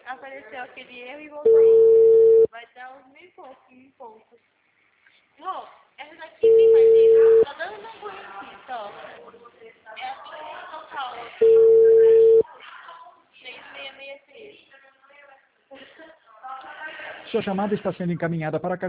Apareceu aquele erro e voltou aí. Vai dar uns mil e poucos. Rô, essa daqui tem mais isso. Tá dando uma coisa aqui, só. É a minha total. 3663. Sua chamada está sendo encaminhada para a caixa